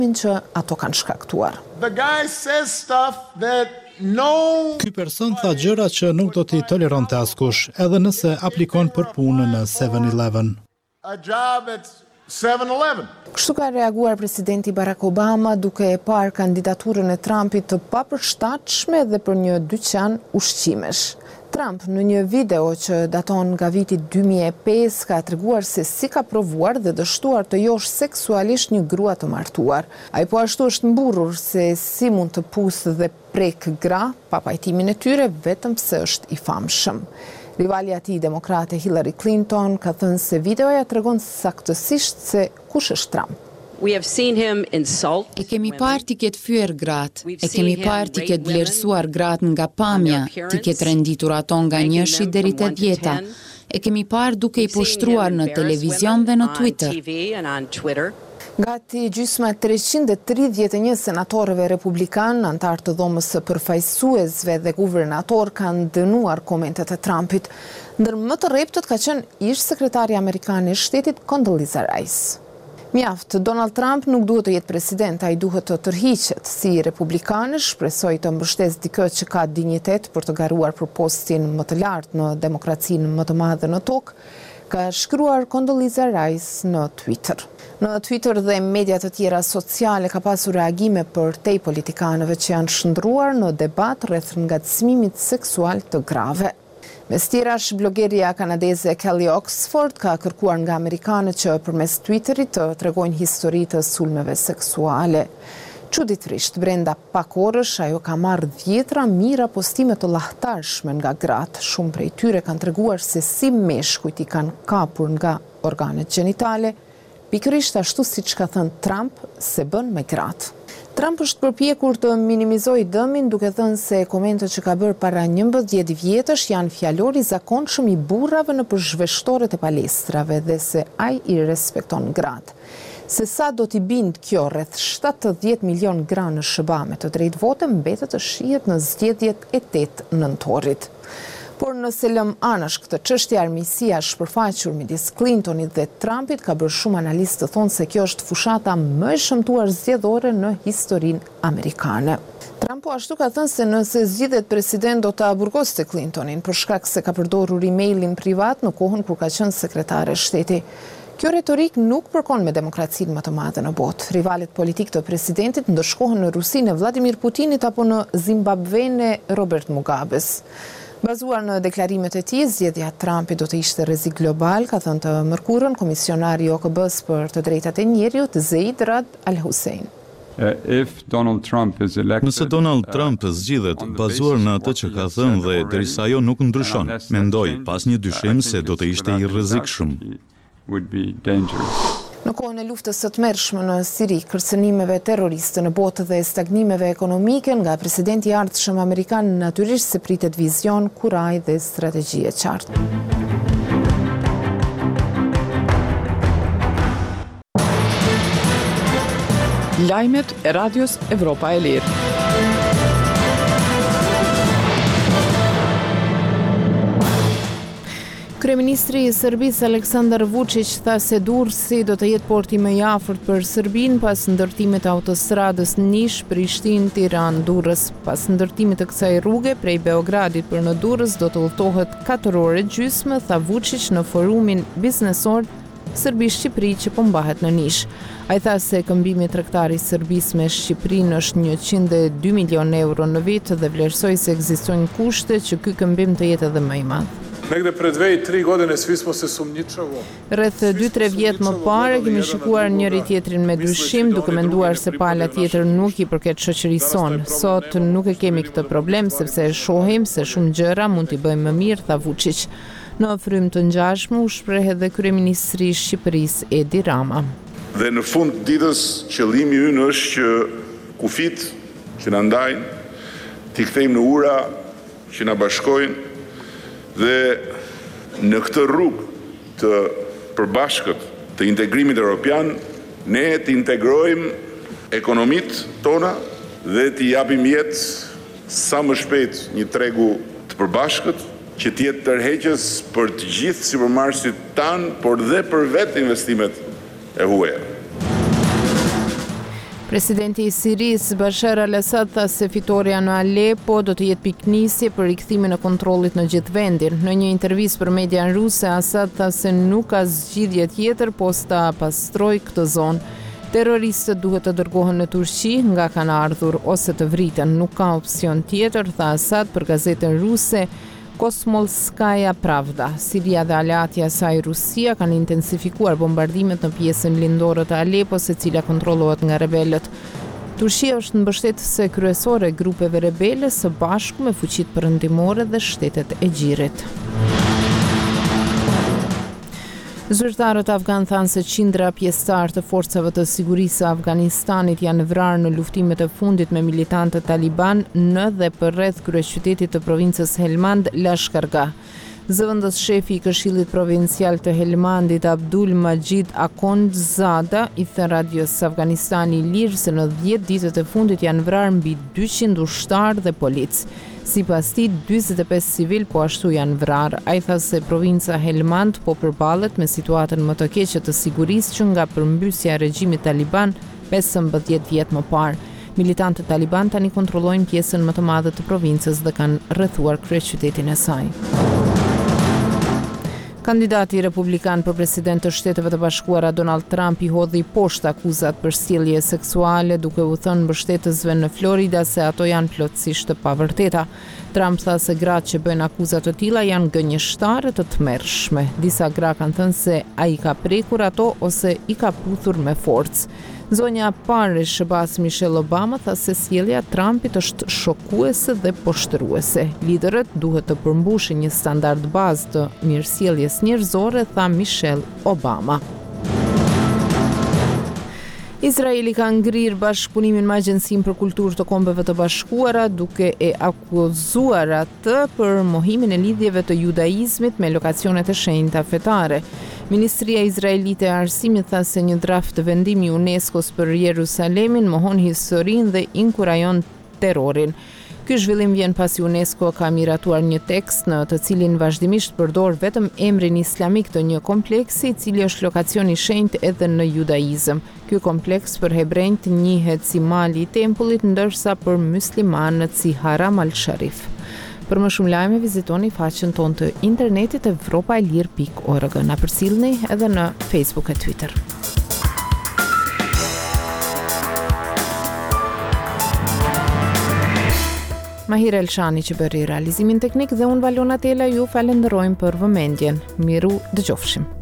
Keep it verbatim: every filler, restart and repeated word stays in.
që ato kanë shkaktuar. The guy says stuff that no Ky person tha gjëra që nuk do t'i toleronte askush, edhe nëse aplikon për punën në seven eleven. a job at seven eleven. Kështu ka reaguar presidenti Barack Obama duke e parë kandidaturën e Trumpit të papërshtatshme dhe për një dyqan ushqimesh. Trump në një video që daton nga viti two thousand five ka treguar se si ka provuar dhe dështuar të josh seksualisht një grua të martuar. Ai po ashtu është mburur se si mund të pusë dhe prek gra pa pajtimin e tyre vetëm pse është i famshëm. Rivalja e tij demokrate Hillary Clinton ka thënë se videoja tregon saktësisht se kush është Trump. We have seen him insult. E kemi parë ti ketë fyer gratë, e kemi parë ti ketë vlerësuar gratë nga pamja, ti ketë renditur ato nga njëshi deri te dhjeta. E kemi parë duke i poshtruar në televizion dhe në Twitter. Gati gjysma e trecent e tridhjetë e një senatorëve republikan, antar të dhomës së përfaqësuesve dhe guvernator kanë dënuar komentet e Trumpit. Ndër më të rreptët ka qenë ish sekretari amerikan i shtetit Condoleezza Rice. Mjaft, Donald Trump nuk duhet të jetë president, ai duhet të tërhiqet. Si republikanësh shpresoj të mbështes dikë që ka dinjitet për të garuar për postin më të lartë në demokracinë më të madhe në tokë, ka shkruar Condoleezza Rice në Twitter. Në Twitter dhe media të tjera sociale ka pasur reagime për te politikanëve që janë shndruar në debat rreth ngacmimit seksual të grave. Mes tjerash, blogeria kanadeze Kelly Oxford ka kërkuar nga amerikanët që përmes Twitterit të tregojnë histori të sulmeve seksuale. Çuditërisht, brenda pak orësh ajo ka marrë dhjetra mijëra postime të llahtarshme nga gratë. Shumë prej tyre kanë treguar se si meshkujt i kanë kapur nga organet gjinitale, pikërisht ashtu siç ka thënë Trump se bën me gratë. Trump është përpjekur të minimizojë dëmin duke thënë se komentet që ka bërë para njëmbëdhjetë vjetësh janë fjalor i zakonshëm i burrave në zhveshtoret e palestrave dhe se ai i respekton gratë. Se sa do t'i bind kjo rreth shtatëdhjetë milion gra në SHBA me të drejtë vote mbetet të shihet në zgjedhjet e tetë nëntorit. Por nëse lëm anash këtë çështje, armiqësia e shpërfaqur midis Clintonit dhe Trumpit ka bërë shumë analistë të thonë se kjo është fushata më e shëmtuar zgjedhore në historinë amerikane. Trump po ashtu ka thënë se nëse zgjidhet president do ta burgoste Clintonin për shkak se ka përdorur emailin privat në kohën kur ka qenë sekretare shteti. Kjo retorik nuk përkon me demokracinë më të madhe në botë. Rivalet politik të presidentit ndëshkohen në Rusinë e Vladimir Putinit apo në Zimbabwen e Robert Mugabes. Bazuar në deklarimet e tij, zgjedhja e Trumpit do të ishte rrezik global, ka thënë të mërkurën komisionari i O K B-s për të drejtat e njerëzit, Zeid Rad Al Hussein. Nëse Donald Trump zgjidhet bazuar në atë që ka thënë dhe derisa ajo nuk ndryshon, mendoj pas një dyshim se do të ishte i rrezikshëm. Në kohën e luftës së tmerrshme në Siri, kërcënimeve terroriste në botë dhe stagnimeve ekonomike nga presidenti i ardhshëm amerikan, natyrisht se pritet vizion, kuraj dhe strategji e qartë. Lajmet e Radios Evropa e Lirë. Kryeministri i Serbisë Aleksandar Vučić tha se Durrësi do të jetë porti më i afërt për Serbinë pas ndërtimit të autostradës Niš-Prishtinë-Tiranë-Durrës. Pas ndërtimit të kësaj rruge prej Beogradit për në Durrës do të udhtohet katër orë gjysmë, tha Vučić në forumin biznesor Serbi-Shqipëri që po mbahet në Niš. Ai tha se këmbimi tregtar i Serbisë me Shqipërinë është njëqind e dy milion euro në vit dhe vlerësoi se ekzistojnë kushte që ky këmbim të jetë edhe më i madh. Negde pre dve i tri godine svi smo se sumnjičavo. Rreth dy tre vjet më parë kemi shikuar njëri tjetrin me dyshim, duke menduar se pala tjetër nuk i përket shoqërisë son. Sot nuk e kemi këtë problem sepse e shohim se shumë gjëra mund t'i bëjmë më mirë, tha Vučić. Në frymë të ngjashme u shpreh edhe kryeministri i Shqipërisë Edi Rama. Dhe në fund ditës qëllimi ynë është që kufit që na ndajnë t'i kthejmë në ura që na bashkojnë dhe në këtë rrugë të përbashkët të integrimit evropian, ne të integrojmë ekonomitë tona dhe të japim jetë sa më shpejt një tregu të përbashkët që të jetë tërheqës për të gjithë sipërmarrësit tanë, por dhe për vetë investimet e huaja. Presidenti i Sirisë Bashar al-Assad tha se fitoria në Alepo do të jetë piknisje për rikthimin e kontrollit në gjithë vendin. Në një intervistë për median ruse, Assad tha se nuk ka zgjidhje tjetër posa ta pastroj këtë zonë. Terroristët duhet të dërgohen në Turqi nga kanë ardhur ose të vriten. Nuk ka opsion tjetër, tha Assad për gazetën ruse Kosmolskaja Pravda. Siria dhe aleatja e saj Rusia kanë intensifikuar bombardimet në pjesën lindore të Alepos, e cila kontrollohet nga rebelët. Turqia është mbështetëse kryesore e grupeve rebele së bashku me fuqitë perëndimore dhe shtetet e gjirit. Zyrtarët afgan thanë se qindra pjesëtar të forcave të sigurisë së Afganistanit janë vrarë në luftimet e fundit me militantët taliban në dhe përreth kryeqytetit të provincës Helmand, Lashkargah. Zëvendës shefi i Këshillit Provincial të Helmandit, Abdul Majid Akhondzada, i thënë radios Afganistani i Lirë se në dhjetë ditët e fundit janë vrarë mbi dyqind ushtarë dhe polic. Sipas tij, njëzet e pesë civil po ashtu janë vrarë. Ai tha se provinca Helmand po përballet me situatën më të keqe të sigurisë që nga përmbysja e regjimit taliban pesëmbëdhjetë vjet më parë. Militantët taliban tani kontrollojnë pjesën më të madhe të provincës dhe kanë rrethuar kryeqytetin e saj. Kandidati republikan për president të Shteteve të Bashkuara Donald Trump i hodhi poshtë akuzat për sjellje seksuale, duke u thënë mbështetësve në Florida se ato janë plotësisht të pavërteta. Trump tha se gratë që bëjnë akuzat të tilla janë gënjeshtare të tmerrshme. Disa gra kanë thënë se ai ka prekur ato ose i ka puthur me forcë. Zonja e parë e sh b a s Michelle Obama tha se sjellja e Trumpit është shokuese dhe poshtëruese. Liderët duhet të përmbushin një standard bazë të mirësjelljes njerëzore, tha Michelle Obama. Izraeli ka ngrirë bashkëpunimin me Agjencinë për Kulturë të Kombeve të Bashkuara duke e akuzuar atë për mohimin e lidhjeve të judaizmit me lokacionet e shenjta fetare. Ministria Izraelite e Arsimit tha se një draft të vendimi i UNESCO-s për Jerusalemin mohon historinë dhe inkurajon terrorin. Ky zhvillim vjen pasi UNESCO ka miratuar një tekst në të cilin vazhdimisht përdor vetëm emrin islamik të një kompleksi i cili është lokacion i shenjtë edhe në judaizëm. Ky kompleks për hebrejt njihet si mali i tempullit, ndërsa për muslimanët si Haram al-Sharif. Për më shumë lajme vizitoni faqen tonë të internetit evropaelir pikë org. Na përcjellni edhe në Facebook e Twitter. Mahir Elshani që bëri realizimin teknik dhe unë Valona Tela ju falenderojmë për vëmendjen. Miru dëgjofshim.